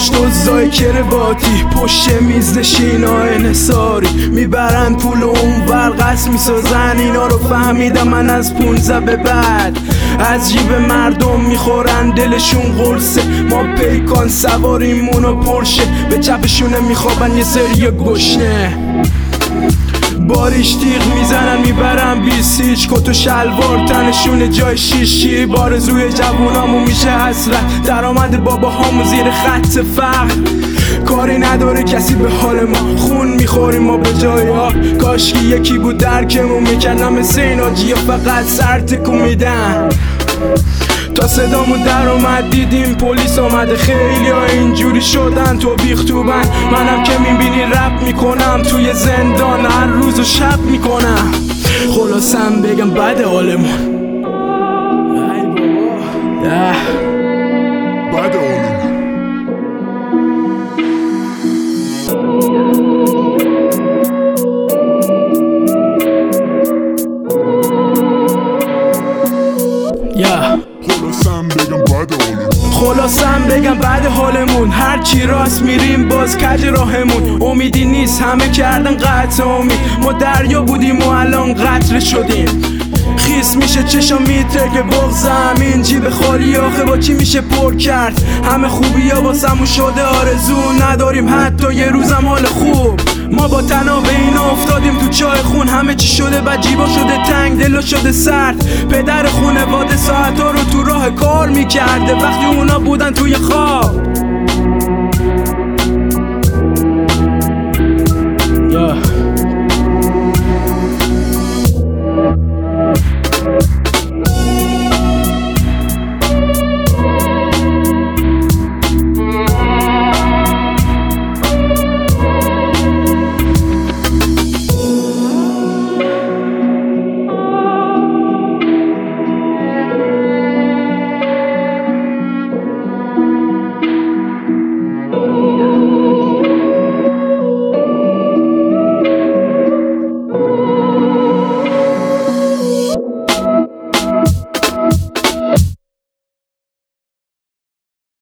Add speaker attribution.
Speaker 1: داداش دزدای کرواتی پشت میز نشینای انحصاری میبرن پول اون برقص میسازن. اینا رو فهمیدم من از 15 به بعد. از جیب مردم میخورن دلشون قرصه. ما پیکان سواریمون و پرشه به چپشونه میخوابن یه سری گشنه. باریش تیغ میزنن میبرن 20 هیچ کت و شلوار تنشون جای شیشی. بارزوی جوونامون میشه حسرت. درآمد باباهامون زیر خط فقر. کاری نداره کسی به حال ما. خون میخوریم ما به جای ها. کاشکی یکی بود درکمون میکردن مثل این آجیا فقط سر تکون میدن. تا صدامون در اومد دیدیم پلیس آمده. خیلی ها اینجوری شدن تو بیختوبن. منم که میبینی رپ میکنم توی زندان هر روز و شب میکنم. خلاصم بگم بد حالمون.
Speaker 2: بد حالمون.
Speaker 1: خلاصم بگم بعد حالمون. هر چی راست میریم باز کج راهمون. امیدی نیست همه کردن قطع امید. ما دریا بودیم و الان قطره شدیم. خیس میشه چشم میترکه بغضم. این جیب خالی آخه با چی میشه پر کرد. همه خوبی ها واسمون شده آرزو نداریم حتی یه روزم حال خوب. ما با تنها به این افتادیم تو چای خون. همه چی شده و جیبا شده تنگ دلا شده سرد. پدر خونواده ساعتا رو تو راه کار میکرده وقتی اونا بودن توی خواب.